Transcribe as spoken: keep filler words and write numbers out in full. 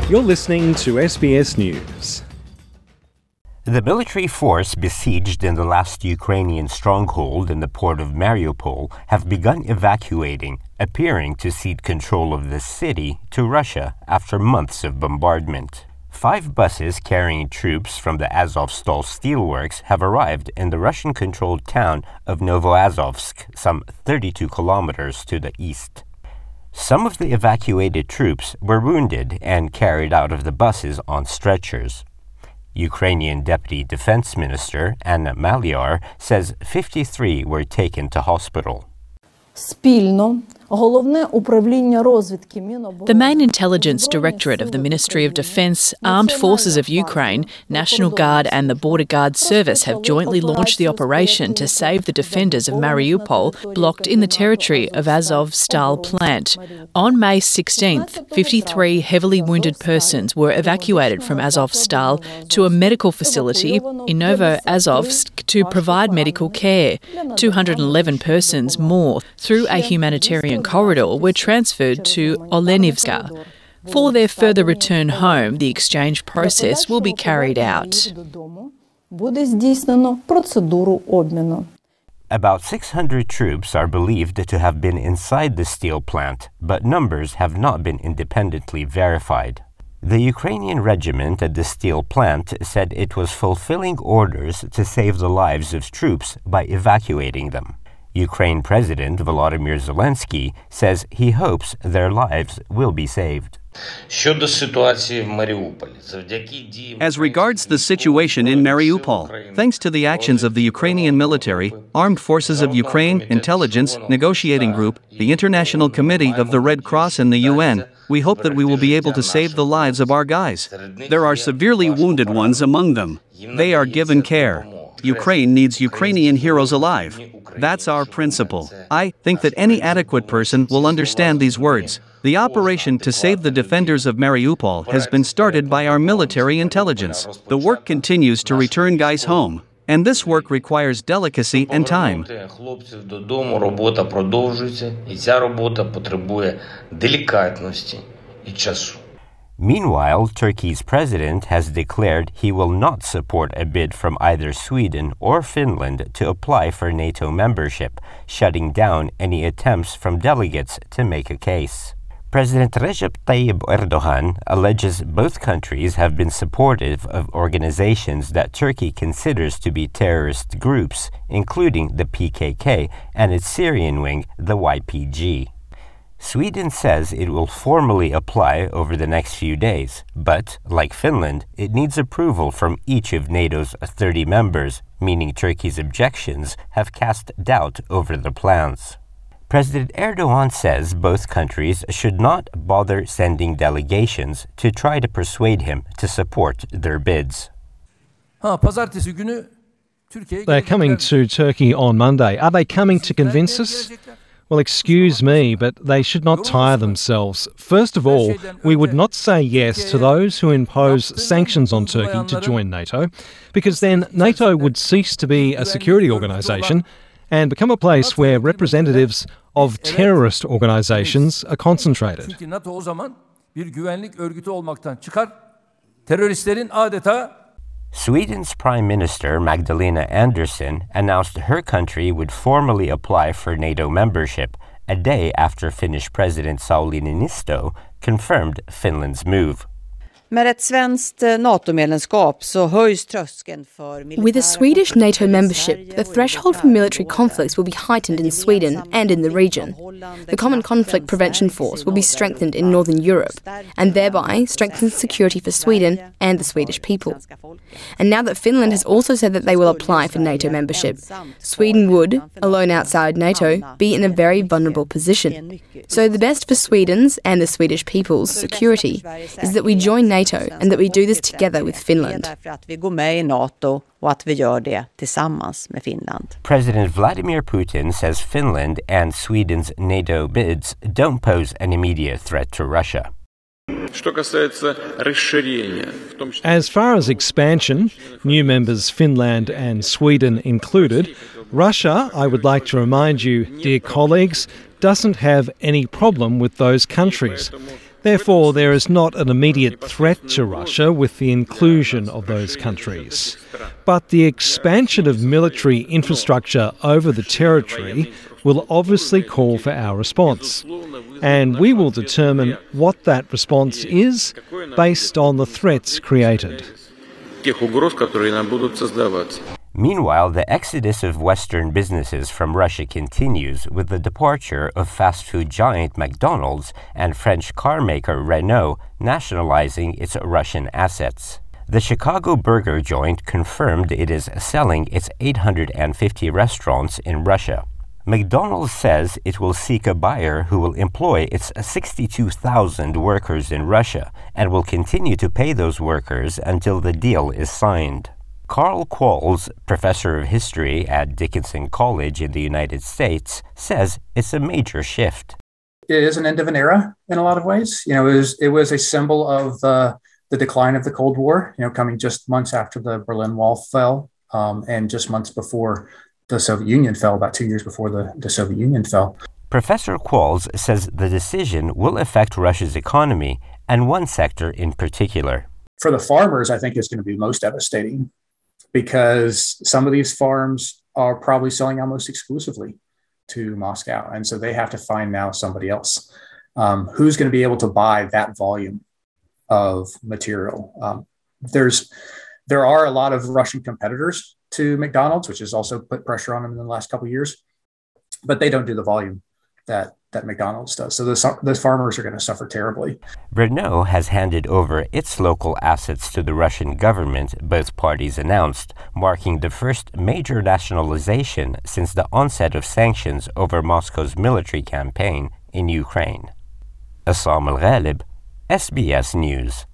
You're listening to S B S News. The military force besieged in the last Ukrainian stronghold in the port of Mariupol have begun evacuating, appearing to cede control of the city to Russia after months of bombardment. Five buses carrying troops from the Azovstal steelworks have arrived in the Russian-controlled town of Novoazovsk, some thirty-two kilometers to the east. Some of the evacuated troops were wounded and carried out of the buses on stretchers. Ukrainian Deputy Defense Minister Anna Maliar says fifty-three were taken to hospital. The main intelligence directorate of the Ministry of Defence, Armed Forces of Ukraine, National Guard and the Border Guard Service have jointly launched the operation to save the defenders of Mariupol blocked in the territory of Azovstal plant. On May sixteenth, fifty-three heavily wounded persons were evacuated from Azovstal to a medical facility in Novoazovsk to provide medical care. two hundred eleven persons more, through a humanitarian corridor, were transferred to Olenivska. For their further return home, the exchange process will be carried out. About six hundred troops are believed to have been inside the steel plant, but numbers have not been independently verified. The Ukrainian regiment at the steel plant said it was fulfilling orders to save the lives of troops by evacuating them. Ukraine President Volodymyr Zelensky says he hopes their lives will be saved. As regards the situation in Mariupol, thanks to the actions of the Ukrainian military, Armed Forces of Ukraine, Intelligence, Negotiating Group, the International Committee of the Red Cross and the U N, we hope that we will be able to save the lives of our guys. There are severely wounded ones among them. They are given care. Ukraine needs Ukrainian heroes alive. That's our principle. I think that any adequate person will understand these words. The operation to save the defenders of Mariupol has been started by our military intelligence. The work continues to return guys home, and this work requires delicacy and time. Meanwhile, Turkey's president has declared he will not support a bid from either Sweden or Finland to apply for NATO membership, shutting down any attempts from delegates to make a case. President Recep Tayyip Erdogan alleges both countries have been supportive of organizations that Turkey considers to be terrorist groups, including the P K K and its Syrian wing, the Y P G. Sweden says it will formally apply over the next few days, but, like Finland, it needs approval from each of NATO's thirty members, meaning Turkey's objections have cast doubt over the plans. President Erdogan says both countries should not bother sending delegations to try to persuade him to support their bids. They're coming to Turkey on Monday. Are they coming to convince us? Well, excuse me, but they should not tire themselves. First of all, we would not say yes to those who impose sanctions on Turkey to join NATO, because then NATO would cease to be a security organisation and become a place where representatives of terrorist organisations are concentrated. Sweden's Prime Minister Magdalena Andersson announced her country would formally apply for NATO membership a day after Finnish President Sauli Niinisto confirmed Finland's move. Med ett svenskt NATO-medlemskap så höjs tröskeln för militära... With a Swedish NATO membership, the threshold for military conflicts will be heightened in Sweden and in the region. The Common Conflict Prevention Force will be strengthened in Northern Europe, and thereby strengthen security for Sweden and the Swedish people. And now that Finland has also said that they will apply for NATO membership, Sweden would, alone outside NATO, be in a very vulnerable position. So the best for Sweden's and the Swedish people's security is that we join NATO and that we do this together with Finland. President Vladimir Putin says Finland and Sweden's NATO bids don't pose an immediate threat to Russia. As far as expansion, new members Finland and Sweden included, Russia, I would like to remind you, dear colleagues, doesn't have any problem with those countries. Therefore, there is not an immediate threat to Russia with the inclusion of those countries. But the expansion of military infrastructure over the territory will obviously call for our response. And we will determine what that response is based on the threats created. Meanwhile, the exodus of Western businesses from Russia continues with the departure of fast food giant McDonald's and French car maker Renault nationalizing its Russian assets. The Chicago burger joint confirmed it is selling its eight hundred fifty restaurants in Russia. McDonald's says it will seek a buyer who will employ its sixty-two thousand workers in Russia and will continue to pay those workers until the deal is signed. Carl Qualls, professor of history at Dickinson College in the United States, says it's a major shift. It is an end of an era in a lot of ways. You know, it was, it was a symbol of the, the decline of the Cold War, you know, coming just months after the Berlin Wall fell um, and just months before the Soviet Union fell, about two years before the, the Soviet Union fell. Professor Qualls says the decision will affect Russia's economy and one sector in particular. For the farmers, I think it's going to be most devastating, because some of these farms are probably selling almost exclusively to Moscow. And so they have to find now somebody else um, who's going to be able to buy that volume of material. Um, there's, there are a lot of Russian competitors to McDonald's, which has also put pressure on them in the last couple of years, but they don't do the volume that that McDonald's does. So those, those farmers are going to suffer terribly. Renault has handed over its local assets to the Russian government, both parties announced, marking the first major nationalization since the onset of sanctions over Moscow's military campaign in Ukraine. Assam Al-Ghalib, S B S News.